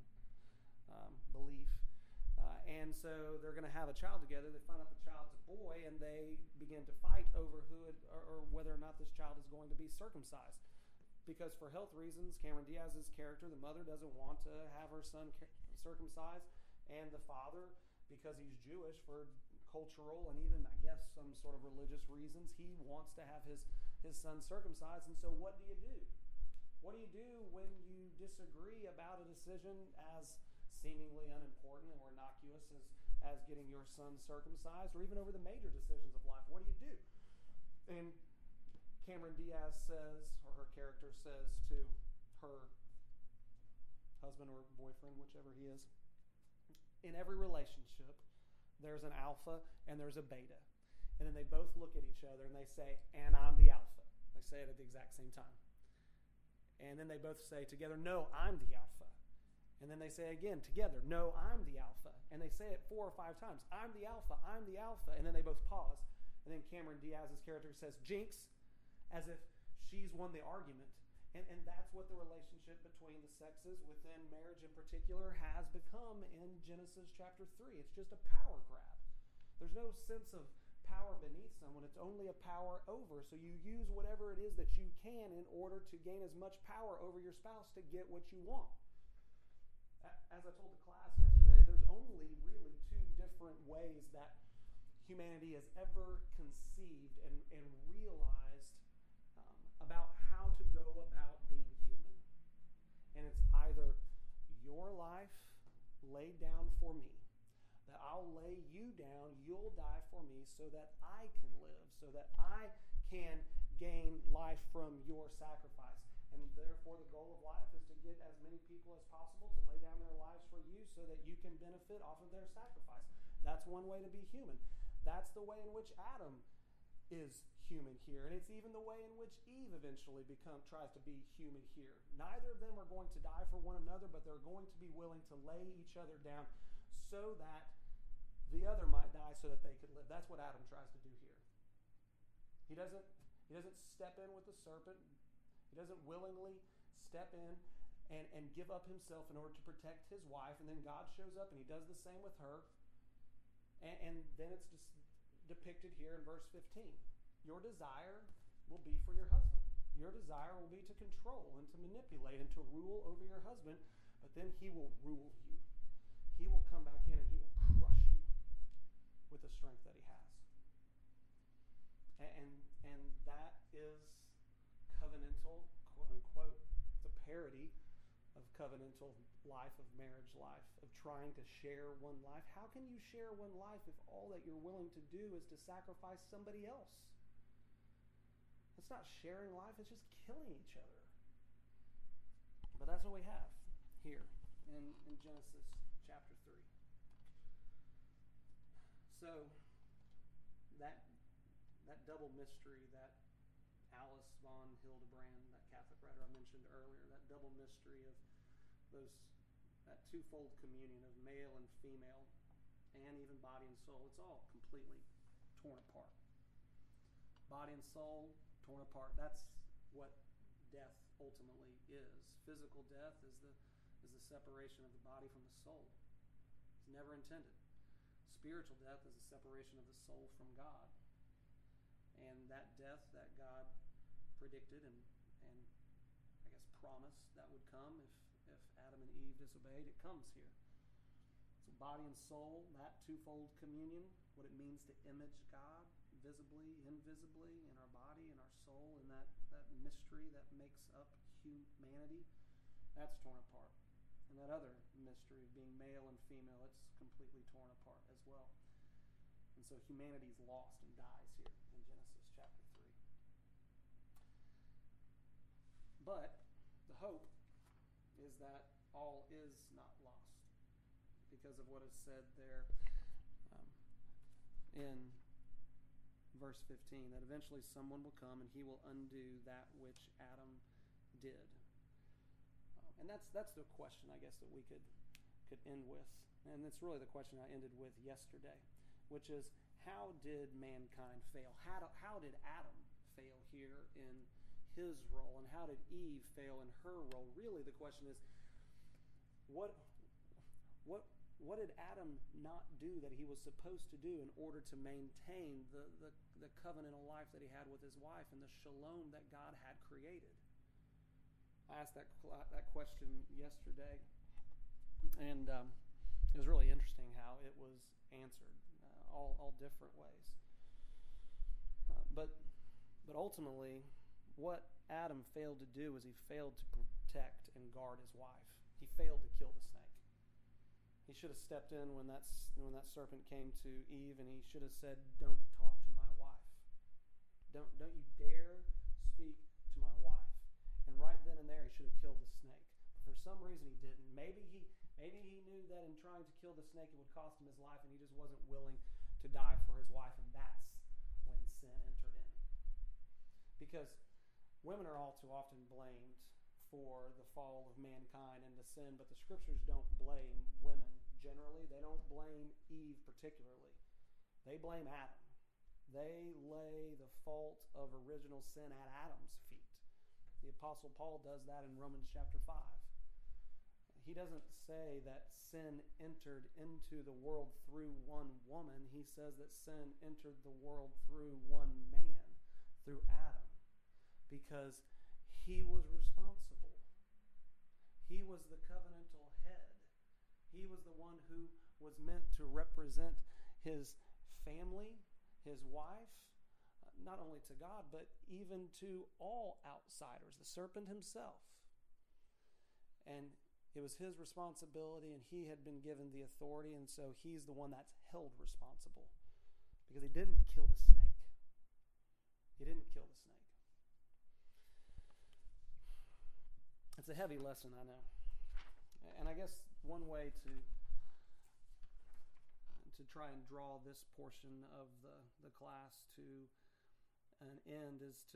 belief. And so they're going to have a child together. They find out the child's a boy, and they begin to fight over or whether or not this child is going to be circumcised. Because for health reasons, Cameron Diaz's character, the mother, doesn't want to have her son circumcised, and the father, because he's Jewish, for cultural and even, I guess, some sort of religious reasons, he wants to have his son circumcised. And so what do you do? What do you do when you disagree about a decision as seemingly unimportant or innocuous as getting your son circumcised, or even over the major decisions of life? What do you do? And Cameron Diaz says, or her character says to her husband or boyfriend, whichever he is, in every relationship, there's an alpha and there's a beta. And then they both look at each other and they say, and I'm the alpha. They say it at the exact same time. And then they both say together, no, I'm the alpha. And then they say again together, no, I'm the alpha. And they say it 4 or 5 times, I'm the alpha, I'm the alpha. And then they both pause. And then Cameron Diaz's character says, jinx, as if she's won the argument. And that's what the relationship between the sexes within marriage in particular has become in Genesis chapter 3. It's just a power grab. There's no sense of power beneath someone. It's only a power over. So you use whatever it is that you can in order to gain as much power over your spouse to get what you want. As I told the class yesterday, there's only really 2 different ways that humanity has ever conceived and realized about how to go about being human. And it's either your life laid down for me, that I'll lay you down, you'll die for me so that I can live, so that I can gain life from your sacrifice. And therefore the goal of life is to get as many people as possible to lay down their lives for you so that you can benefit off of their sacrifice. That's one way to be human. That's the way in which Adam is human here. And it's even the way in which Eve eventually tries to be human here. Neither of them are going to die for one another, but they're going to be willing to lay each other down so that the other might die so that they could live. That's what Adam tries to do here. He doesn't step in with the serpent. He doesn't willingly step in and give up himself in order to protect his wife. And then God shows up and he does the same with her. And then it's just depicted here in verse 15. Your desire will be for your husband. Your desire will be to control and to manipulate and to rule over your husband, but then he will rule you. He will come back in and he will crush you with the strength that he has. And that is covenantal, quote unquote. It's a parody of covenantal life, of marriage life, of trying to share one life. How can you share one life if all that you're willing to do is to sacrifice somebody else? It's not sharing life, it's just killing each other. But that's what we have here in Genesis chapter 3. So that double mystery that Alice von Hildebrand, that Catholic writer I mentioned earlier, that double mystery of that twofold communion of male and female, and even body and soul, it's all completely torn apart. Body and soul torn apart. That's what death ultimately is. Physical death is the separation of the body from the soul. It's never intended. Spiritual death is the separation of the soul from God. And that death that God predicted and I guess promised that would come if Adam and Eve disobeyed, it comes here. So body and soul, that twofold communion, what it means to image God visibly, invisibly, in our body, in our soul, in that mystery that makes up humanity, that's torn apart. And that other mystery of being male and female, it's completely torn apart as well. And so humanity's lost and dies here in Genesis chapter 3. But the hope is that all is not lost because of what is said there in verse 15, that eventually someone will come and he will undo that which Adam did. And that's the question, I guess, that we could end with. And it's really the question I ended with yesterday, which is, how did mankind fail? How did Adam fail here in his role? And how did Eve fail in her role? Really, the question is, what did Adam not do that he was supposed to do in order to maintain the covenantal life that he had with his wife and the shalom that God had created? I asked that question yesterday, and it was really interesting how it was answered, all different ways. But ultimately, what Adam failed to do is he failed to protect and guard his wife. He failed to kill the snake. He should have stepped in when that serpent came to Eve, and he should have said, "Don't talk to my wife. Don't you dare speak to my wife." And right then and there, he should have killed the snake. But for some reason, he didn't. Maybe he knew that in trying to kill the snake, it would cost him his life, and he just wasn't willing to die for his wife. And that's when sin entered in. Because women are all too often blamed for the fall of mankind into sin, but the scriptures don't blame women generally. They don't blame Eve particularly. They blame Adam. They lay the fault of original sin at Adam's feet. The Apostle Paul does that in Romans chapter 5. He doesn't say that sin entered into the world through one woman. He says that sin entered the world through one man, through Adam, because he was responsible. He was the covenantal head. He was the one who was meant to represent his family, his wife, not only to God, but even to all outsiders, the serpent himself. And it was his responsibility, and he had been given the authority, and so he's the one that's held responsible. Because he didn't kill the snake. He didn't kill the snake. It's a heavy lesson, I know. And I guess one way to try and draw this portion of the class to an end is to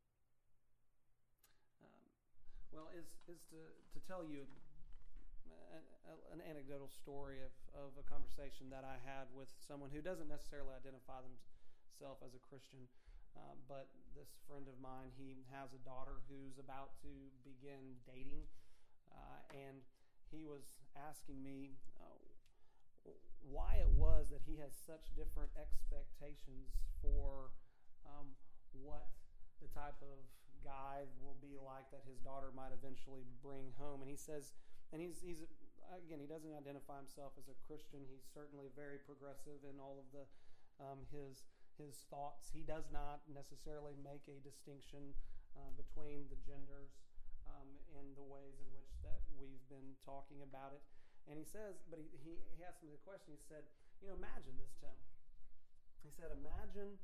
tell you an anecdotal story of a conversation that I had with someone who doesn't necessarily identify themselves as a Christian, but this friend of mine, he has a daughter who's about to begin dating, and he was asking me why it was that he has such different expectations for what the type of guy will be like that his daughter might eventually bring home. And he says, and he's again, he doesn't identify himself as a Christian. He's certainly very progressive in all of the his thoughts. He does not necessarily make a distinction between the genders. in the ways in which that we've been talking about it. And he says, but he asked me the question. He said, imagine this, Tim. He said, imagine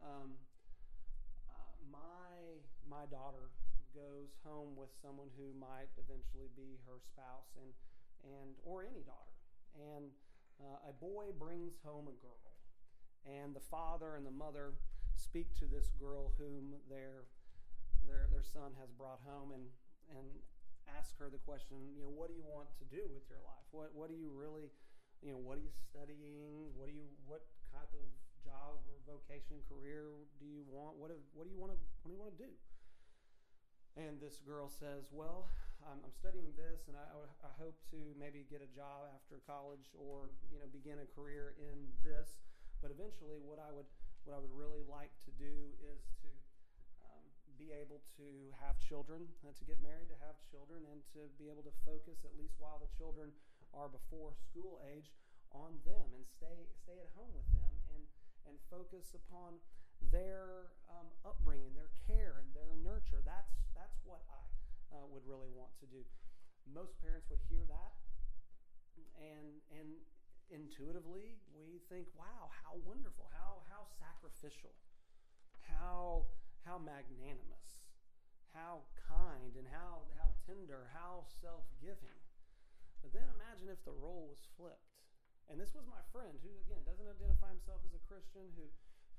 my daughter goes home with someone who might eventually be her spouse, and or any daughter, and a boy brings home a girl, and the father and the mother speak to this girl whom their son has brought home, and ask her the question, what do you want to do with your life? What do you really, what are you studying? What type of job or vocation, career do you want? What do you want to do? And this girl says, well, I'm studying this, and I hope to maybe get a job after college, or begin a career in this. But eventually, what I would really like to do is to be able to have children, to get married, to have children, and to be able to focus, at least while the children are before school age, on them, and stay at home with them, and focus upon their upbringing, their care, and their nurture. That's what I would really want to do. Most parents would hear that, and intuitively we think, wow, how wonderful, how sacrificial, how magnanimous, how kind, and how tender, how self-giving. But then imagine if the role was flipped. And this was my friend who, again, doesn't identify himself as a Christian, who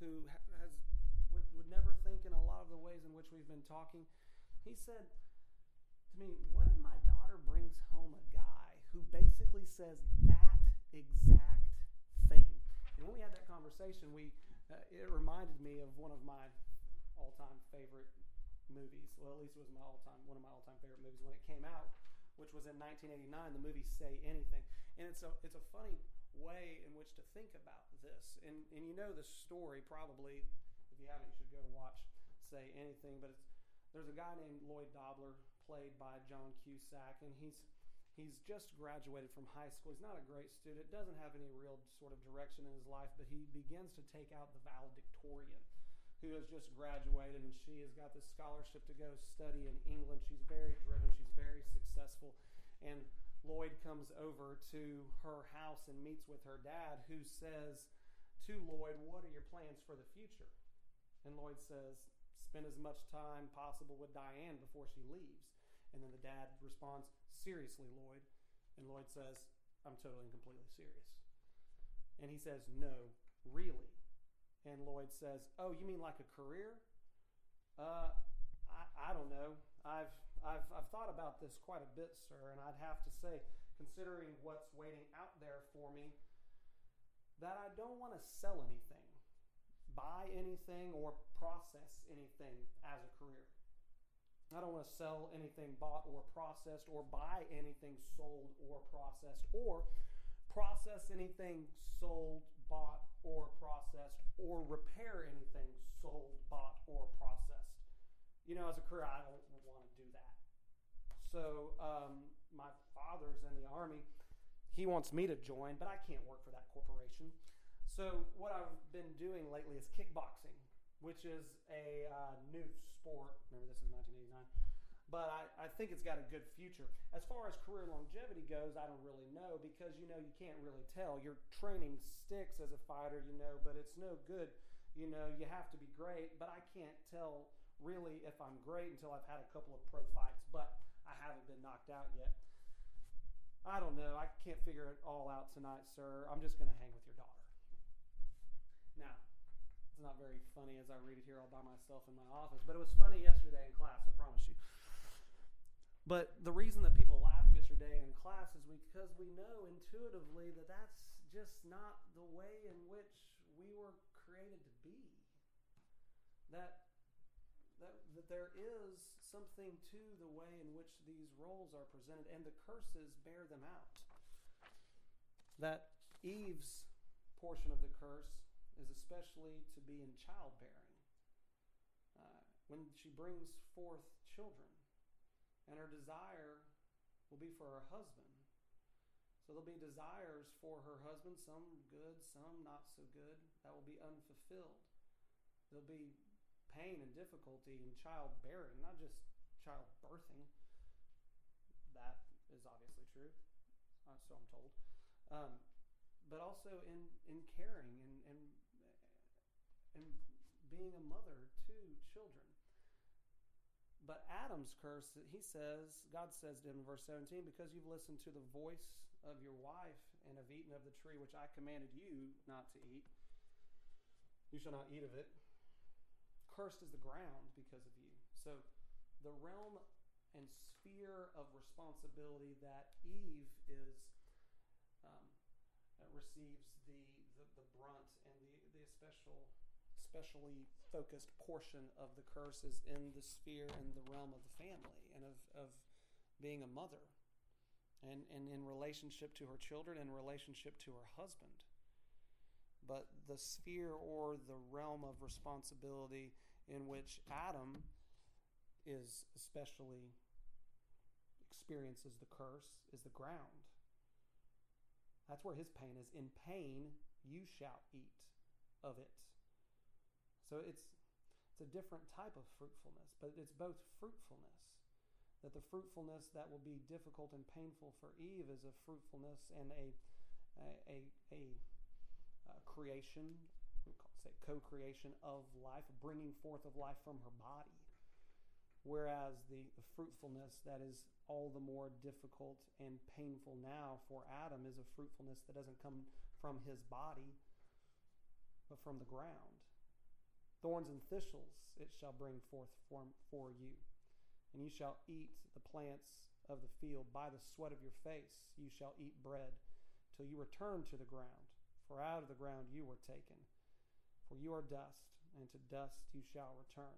would never think in a lot of the ways in which we've been talking. He said to me, what if my daughter brings home a guy who basically says that exact thing? And when we had that conversation, it reminded me of one of my all-time favorite movies. Well, at least it was one of my all-time favorite movies when it came out, which was in 1989, the movie Say Anything. And it's a funny way in which to think about this. And you know the story probably. If you haven't, you should go watch Say Anything. But there's a guy named Lloyd Dobler, played by John Cusack, and he's just graduated from high school. He's not a great student, doesn't have any real sort of direction in his life, but he begins to take out the valedictorian, who has just graduated, and she has got this scholarship to go study in England. She's very driven. She's very successful. And Lloyd comes over to her house and meets with her dad, who says to Lloyd, what are your plans for the future? And Lloyd says, spend as much time possible with Diane before she leaves. And then the dad responds, seriously, Lloyd? And Lloyd says, I'm totally and completely serious. And he says, no, really? And Lloyd says, oh, you mean like a career? I don't know. I've thought about this quite a bit, sir, and I'd have to say, considering what's waiting out there for me, that I don't want to sell anything, buy anything, or process anything as a career. I don't want to sell anything bought or processed, or buy anything sold or processed, or process anything sold, bought, or processed, or repair anything sold, bought, or processed. As a career, I don't want to do that. So my father's in the Army. He wants me to join, but I can't work for that corporation. So what I've been doing lately is kickboxing, which is a new sport. Remember, this is 1989. But I think it's got a good future. As far as career longevity goes, I don't really know, because, you can't really tell. Your training sticks as a fighter, but it's no good. You have to be great, but I can't tell really if I'm great until I've had a couple of pro fights, but I haven't been knocked out yet. I don't know. I can't figure it all out tonight, sir. I'm just going to hang with your daughter. Now, it's not very funny as I read it here all by myself in my office, but it was funny yesterday in class, I promise you. But the reason that people laughed yesterday in class is because we know intuitively that that's just not the way in which we were created to be. That there is something to the way in which these roles are presented, and the curses bear them out. That Eve's portion of the curse is especially to be in childbearing. When she brings forth children, and her desire will be for her husband. So there'll be desires for her husband, some good, some not so good, that will be unfulfilled. There'll be pain and difficulty in childbearing, not just childbirthing, that is obviously true, so I'm told. Um, but also in caring and being a mother to children. But Adam's curse, God says to him in verse 17, because you've listened to the voice of your wife and have eaten of the tree which I commanded you not to eat, you shall not eat of it. Cursed is the ground because of you. So the realm and sphere of responsibility that Eve receives the brunt and the especially focused portion of the curse is in the sphere and the realm of the family and of being a mother and in relationship to her children and relationship to her husband. But the sphere or the realm of responsibility in which Adam is especially experiences the curse is the ground. That's where his pain is. In pain you shall eat of it. So it's a different type of fruitfulness, but it's both fruitfulness. That the fruitfulness that will be difficult and painful for Eve is a fruitfulness and a creation, co-creation of life, bringing forth of life from her body. Whereas the fruitfulness that is all the more difficult and painful now for Adam is a fruitfulness that doesn't come from his body, but from the ground. Thorns and thistles it shall bring forth for you, and you shall eat the plants of the field. By the sweat of your face you shall eat bread, till you return to the ground. For out of the ground you were taken. For you are dust, and to dust you shall return.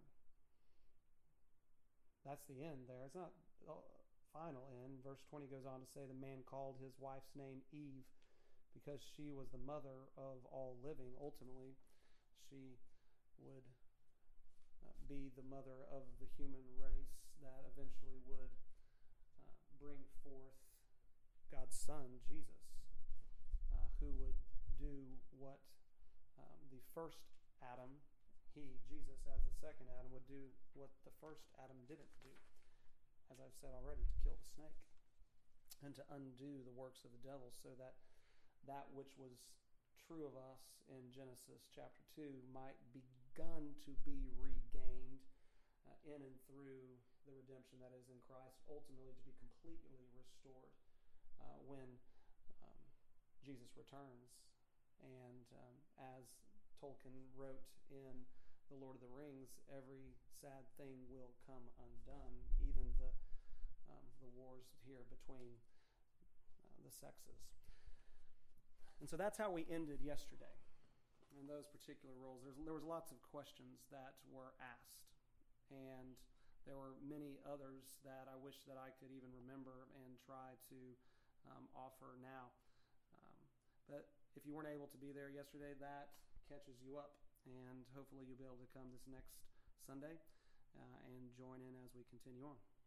That's the end there. It's not the final end. Verse 20 goes on to say the man called his wife's name Eve because she was the mother of all living. Ultimately, she would be the mother of the human race that eventually would bring forth God's Son, Jesus, who would do what the first Adam, Jesus, as the second Adam, would do what the first Adam didn't do, as I've said already, to kill the snake and to undo the works of the devil, so that that which was true of us in Genesis chapter 2 might begun to be regained in and through the redemption that is in Christ, ultimately to be completely restored when Jesus returns. And as Tolkien wrote in The Lord of the Rings, every sad thing will come undone, even the wars here between the sexes. And so that's how we ended yesterday in those particular roles. There was lots of questions that were asked, and there were many others that I wish that I could even remember and try to offer now. But if you weren't able to be there yesterday, that catches you up, and hopefully you'll be able to come this next Sunday and join in as we continue on.